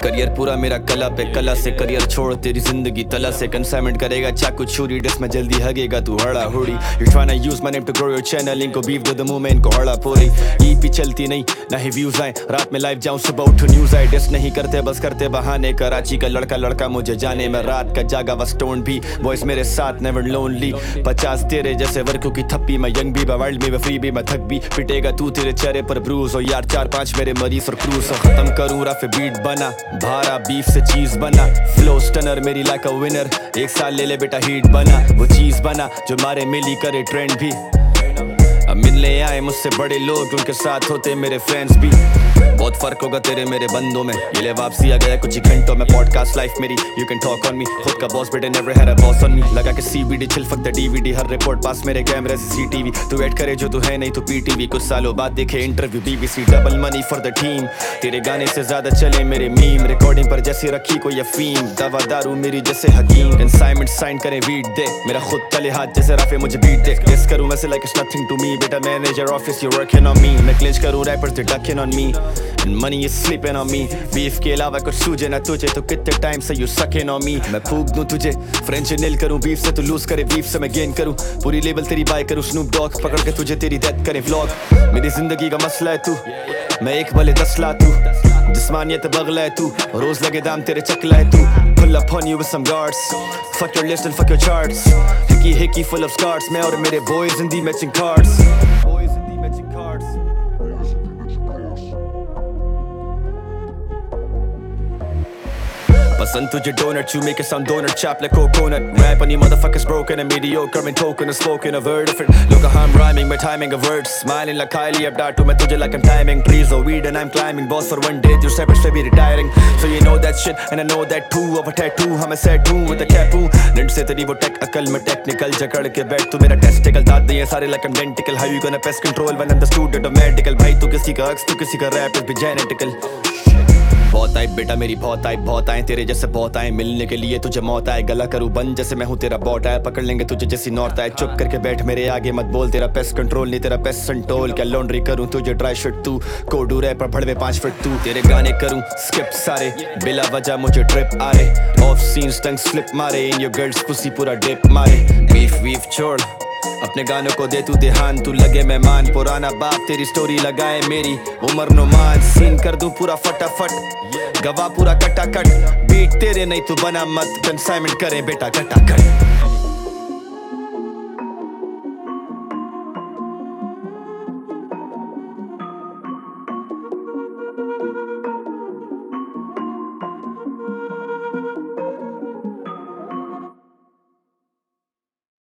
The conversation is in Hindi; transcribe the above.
करियर पूरा मेरा कला पे, कला से करियर छोड़ तेरी जिंदगी तला से। कंसाइनमेंट करेगा चाकू छुरी, डिस में जल्दी हगेगा तू हड़ा हुड़ी। You tryna use my name to grow your channel, इनको बीफ दो द मुंह में इनको हड़ा पूरी। EP चलती नहीं ना ही व्यूज आए, रात में लाइव जाऊं सुबह उठो न्यूज आए। डिस नहीं करते बस करते बहाने, कराची का लड़का मुझे जाने। मैं रात का जागा व स्टोन भी, बॉयज मेरे साथ नेवर लोनली। 50 तेरे जैसे वर्कों की थप्पी, मैं यंग भी वर्ल्ड में फ्री भी मैं थक भी। पिटेगा तू तेरे चेहरे पर ब्रूज हो यार, 4-5 मेरे मरीज और क्रूज। खत्म करूं रफ बीट बना, भारा बीफ से चीज बना। फ्लो स्टनर मेरी लाइक अ विनर, 1 साल ले ले बेटा हीट बना। वो चीज बना जो मारे मिली करे ट्रेंड भी। अब मिलने आए मुझसे बड़े लोग, उनके साथ होते मेरे फ्रेंड्स भी। बहुत फर्क होगा तेरे मेरे बंदों में, ये ले वापसी आ गया कुछ ही घंटों में। पॉडकास्ट लाइफ मेरी, you can talk on me. खुद का बॉस बेटे never had a boss on me. लगा के CBD chill fuck the DVD, हर रिपोर्ट पास मेरे कैमरे से CTV। तू वेट करे जो तू है नहीं तो PTV। कुछ सालों बाद देखे interview BBC, double money for the team. तेरे गाने से ज्यादा चले मेरे मीम, रिकॉर्डिंग पर जैसी रखी कोई अफीम। दवा दारू मेरी जैसे हकीम, कंसाइनमेंट साइन करे वीट दे। मेरा खुद तले हाथ जैसे राफे मुझे बीट दे। गेस करूं वैसे like it's nothing to me. बेटा manager office you working on me. मैं क्लिंच करूं रैपर्स दे ducking on me, and money is sleeping on me। Beef के अलावा कुछ सूझे ना तुझे तो कितने टाइम से you sucking on me। मैं फूक दूं तुझे फ्रेंच नील करूं बीफ से, तू लूज करे बीफ से मैं गेन करूं। पूरी लेवल तेरी बाय करूं, स्नूप डॉग पकड़ के तुझे तेरी डेथ करे व्लॉग। मेरी जिंदगी का मसला है तू, मैं 1 भले 10 ला तू। जिस्मानियत बगला है तू, रोज लगे दाम तेरे चकला है तू। Pull up on you with some guards, fuck your list and fuck your charts। Hickey full of scars, मैं और मेरे boys in the matching cards। पसंद तुझे donut, you make it sound donut chap like coconut। Rap on you motherfuckers broken and mediocre, मैं token and spoken a word of it। Look how I'm rhyming, my timing of words, smiling like Kylie अब डांटू मैं तुझे like I'm timing। Trees or weed and I'm climbing, boss for one day your separate should be retiring। So you know that shit and I know that too, of a tattoo हाँ मैं set hूँ with a cap हूँ। निंट से तेरी वो टेक अकल में टेक्निकल, जकड़ के बैठ तू मेरा टेस्टिकल। दांत दिए सारे like I'm dentical, how you gonna pest control when I'm the student of medical। भाई तू किसी का अक्स तू किसी का रैप is be genetical। बहुत आए बेटा मेरी बहुत आए तेरे जैसे बहुत आए, मिलने के लिए तुझे मौत आए। गला करूँ बंद जैसे मैं हूँ तेरा बॉट आए, पकड़ लेंगे तुझे जैसी नॉर्थ आए। चुप करके बैठ मेरे आगे मत बोल, तेरा पेस्ट कंट्रोल नहीं तेरा पेस्ट संटोल। क्या लॉन्ड्री करूँ तुझे ड्राई शर्ट तू, कोडू रैपर भड़वे 5 फीट तू। तेरे गाने करूँ स्किप सारे, बिला वजह मुझे ट्रिप आ रहे। ऑफ सीन स्टंग स्लिप मारे, इन योर गर्ल्स पुसी पूरा डिप मारे। बीफ छोड़ अपने गानों को दे तू ध्यान, तू लगे मेहमान। पुराना बाप तेरी स्टोरी लगाए मेरी उमर नुमान। सीन कर दूं पूरा फटाफट, गवा पूरा कटाकट। बीट तेरे नहीं तू बना मत, कंसाइनमेंट करे बेटा कटाकट।